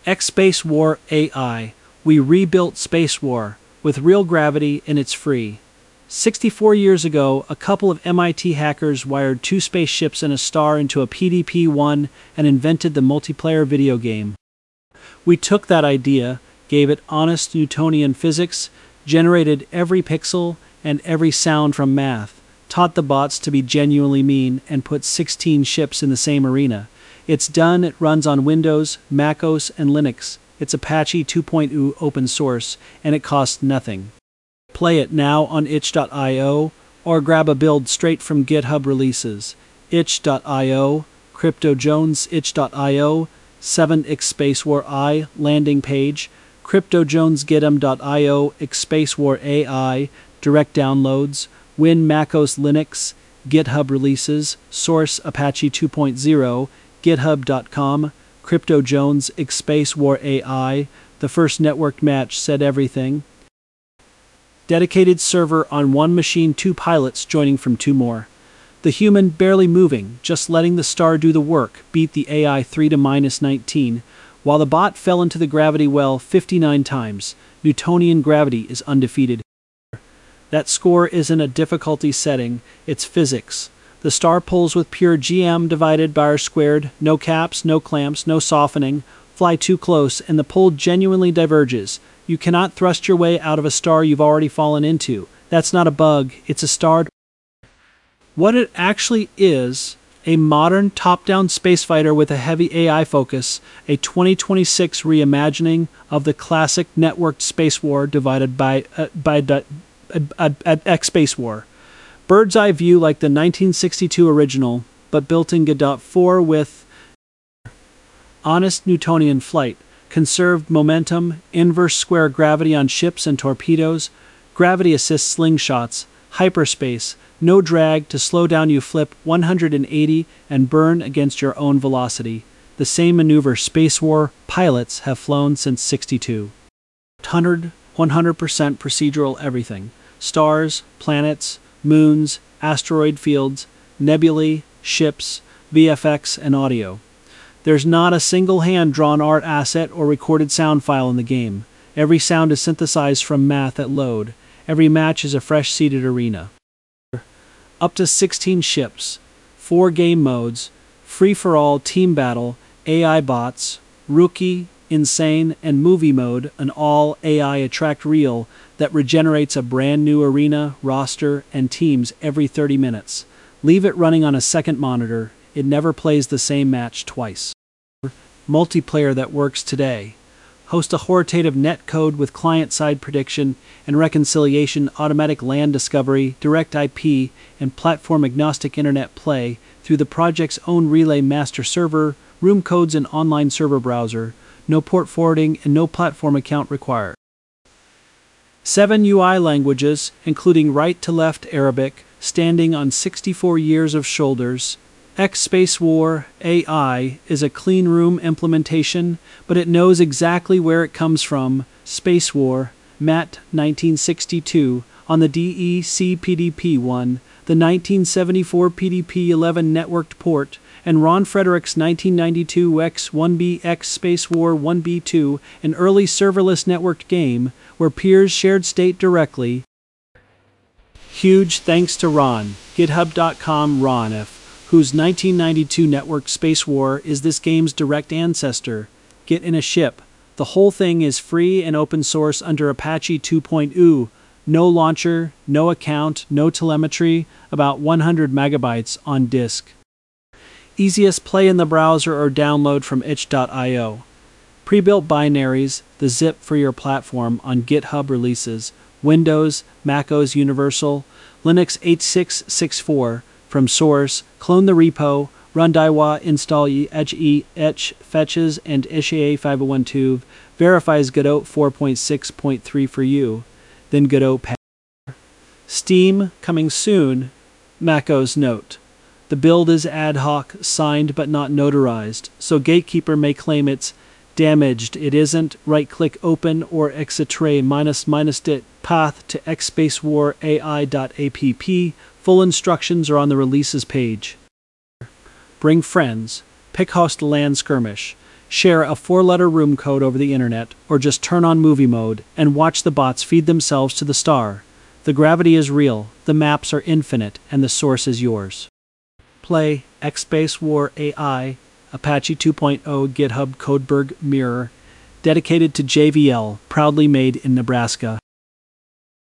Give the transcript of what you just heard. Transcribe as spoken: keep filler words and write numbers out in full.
X Space War A I. We rebuilt Space War with real gravity, and it's free. sixty-four years ago, a couple of M I T hackers wired two spaceships and a star into a P D P one and invented the multiplayer video game. We took that idea, gave it honest Newtonian physics, generated every pixel and every sound from math, taught the bots to be genuinely mean, and put sixteen ships in the same arena. It's done. It runs on Windows, macOS, and Linux. It's Apache two point oh open source, and it costs nothing. Play it now on itch dot i o or grab a build straight from GitHub releases. itch dot i o, CryptoJones, itch dot i o, seven x Space War I landing page, CryptoJones gitum dot i o, x Space War A I, direct downloads, Win macOS Linux, GitHub releases, source Apache two point oh, github dot com, CryptoJones, x Space War A I, the first networked match said everything. Dedicated server on one machine, two pilots joining from two more. The human barely moving, just letting the star do the work, beat the A I three to minus nineteen, while the bot fell into the gravity well fifty-nine times. Newtonian gravity is undefeated. That score isn't a difficulty setting, it's physics. The star pulls with pure G M divided by R squared, no caps, no clamps, no softening, fly too close, and the pull genuinely diverges. You cannot thrust your way out of a star you've already fallen into. That's not a bug, it's a star. What it actually is, a modern top-down spacefighter with a heavy A I focus, a twenty twenty-six reimagining of the classic networked space war divided by, uh, by uh, uh, uh, X Space War. Bird's eye view like the nineteen sixty-two original, but built in Godot four with honest Newtonian flight, conserved momentum, inverse square gravity on ships and torpedoes, gravity assist slingshots, hyperspace, no drag to slow down you flip one hundred eighty and burn against your own velocity. The same maneuver Space War pilots have flown since sixty-two. one hundred percent procedural everything. Stars, planets, moons, asteroid fields, nebulae, ships, V F X, and audio. There's not a single hand-drawn art asset or recorded sound file in the game. Every sound is synthesized from math at load. Every match is a fresh-seeded arena. Up to sixteen ships, four game modes, free-for-all team battle, A I bots, rookie, insane, and movie mode, an all-A I attract reel that regenerates a brand new arena, roster, and teams every thirty minutes. Leave it running on a second monitor. It never plays the same match twice. Multiplayer that works today. Host authoritative netcode with client-side prediction and reconciliation, automatic LAN discovery, direct I P, and platform-agnostic internet play through the project's own Relay master server, room codes, and online server browser. No port forwarding and no platform account required. Seven U I languages, including right-to-left Arabic, standing on sixty-four years of shoulders. X Space War A I is a clean room implementation, but it knows exactly where it comes from. Space War, Mat nineteen sixty-two, on the D E C P D P one, the nineteen seventy-four P D P eleven networked port, and Ron Frederick's nineteen ninety-two X one B X Space War one B two, an early serverless networked game where peers shared state directly. Huge thanks to Ron, github dot com Ron F, whose nineteen ninety-two networked Space War is this game's direct ancestor. Get in a ship. The whole thing is free and open source under Apache two point oh. No launcher, no account, no telemetry, about one hundred megabytes on disk. Easiest play in the browser or download from itch dot i o. Pre-built binaries, the zip for your platform on GitHub releases, Windows, macOS Universal, Linux eight six six four, from source, clone the repo, run daiwa, install etch, etch, fetches, and isha five oh one two, verifies Godot four point six point three for you, then Godot patch. Steam, coming soon, macOS note. The build is ad hoc, signed but not notarized, so Gatekeeper may claim it's damaged. It isn't. Right-click open or exit tray minus minus dit path to xspacewarai.app. Full instructions are on the releases page. Bring friends. Pick host LAN skirmish. Share a four-letter room code over the internet, or just turn on movie mode and watch the bots feed themselves to the star. The gravity is real, the maps are infinite, and the source is yours. Play xSpacewar A I, Apache two point oh GitHub Codeberg Mirror, dedicated to J V L, proudly made in Nebraska.